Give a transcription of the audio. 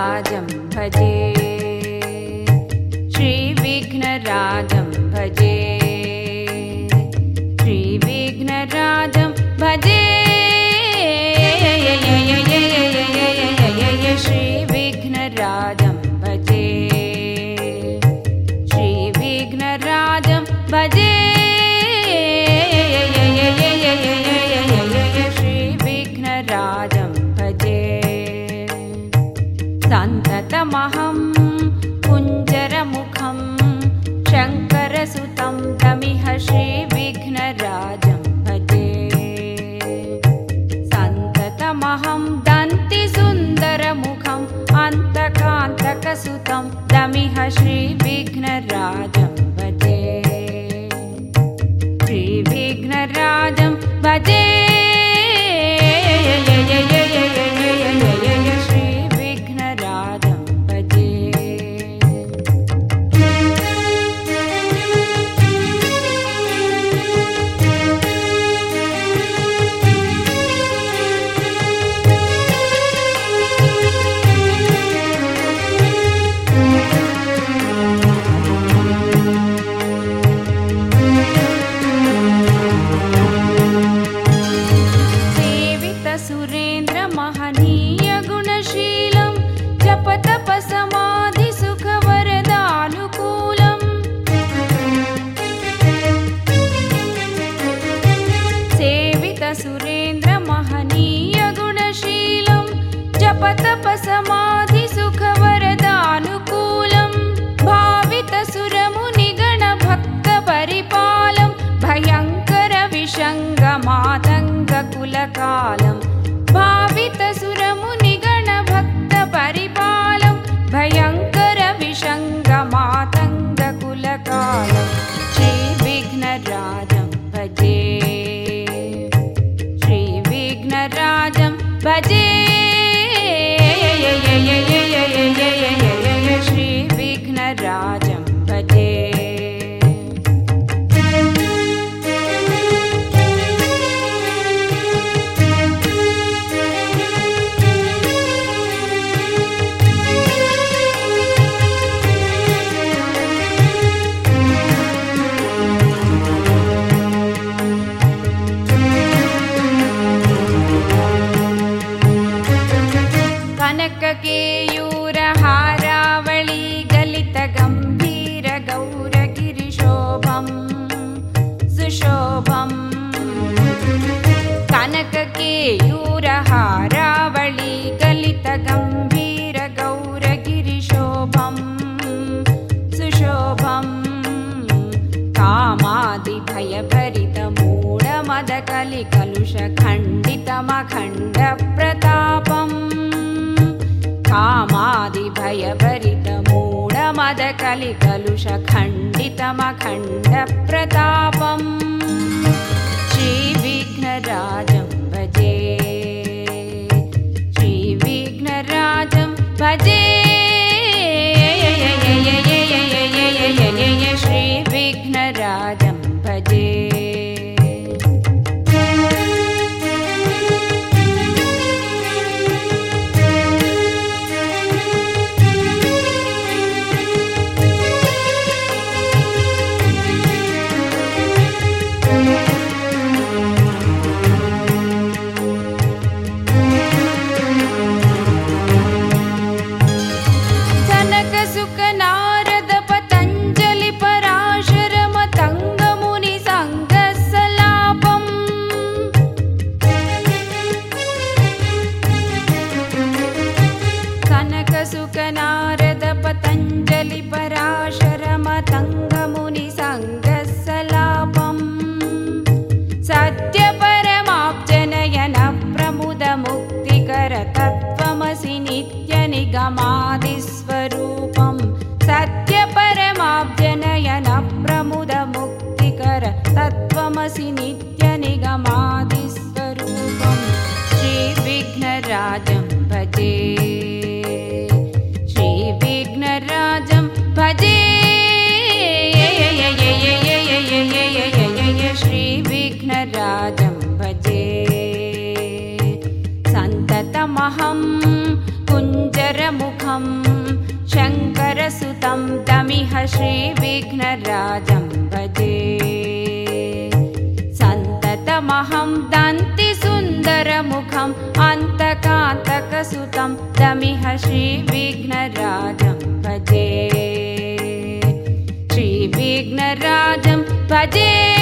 श्रीविघ्नराजं भजे श्रीविघ्नराजं भजे श्रीविघ्नराजं भजे श्रीविघ्नराजं भजे श्रीविघ्नराजं भजे श्रीविघ्नराजं भजे सन्ततमहं कुञ्जरमुखं शङ्करसुतं तमिह श्रीविघ्नराजं भजे सन्ततमहं दन्तिसुन्दरमुखम् अन्तकान्तकसुतं तमिह श्रीविघ्नराजं भजे श्रीविघ्नराजं भजे तपसमाधिसुखवरदानुकूलं भावितसुरमुनिगणभक्तपरिपालं भयङ्करविषङ्गमातङ्गकुलकालं भावितसुरमुनिगणभक्तपरिपालं भयङ्करविषङ्गमातङ्गकुलकालं श्रीविघ्नराजं भजे श्रीविघ्नराजं भजे श्रीविघ्नराजं भजे कनककेयूरहारावळी गलितगम्भीरगौरगिरिशोभं सुशोभं कनककेयूरहारावळी गलितगम्भीरगौरगिरिशोभं सुशोभं कामादिभयभरितमूढमदकलिकलुषखण्डितमखण्डप्रतापम् कामादिभयभरितमूढमदकलिकलुषखण्डितमखण्डप्रतापम् श्रीविघ्नराजं भजे श्रीविघ्नराजं भजे श्रीविघ्नराजं भजे सुकनारद पतञ्जलि पराशरमतङ्गमुनि सङ्गसलापं सत्यपरमाब्जनयन प्रमुद मुक्तिकर तत्त्वमसि नित्यनिगमादिस्वरूपं सत्यपरमाब्जनयन प्रमुद मुक्तिकर तत्त्वमसि नित्यनिगमादिस्वरूपं श्रीविघ्नराजं भजे श्रीविघ्नराजं भजे श्रीविघ्नराजं भजे सन्ततमहं कुञ्जरमुखं शङ्करसुतं तमिह श्रीविघ्नराजं भजे सन्ततमहं दन्तिसुन्दरमुखम् अन्तकान्तकसुतं तमिह श्रीविघ्नराजं भजे श्रीविघ्नराजं भजे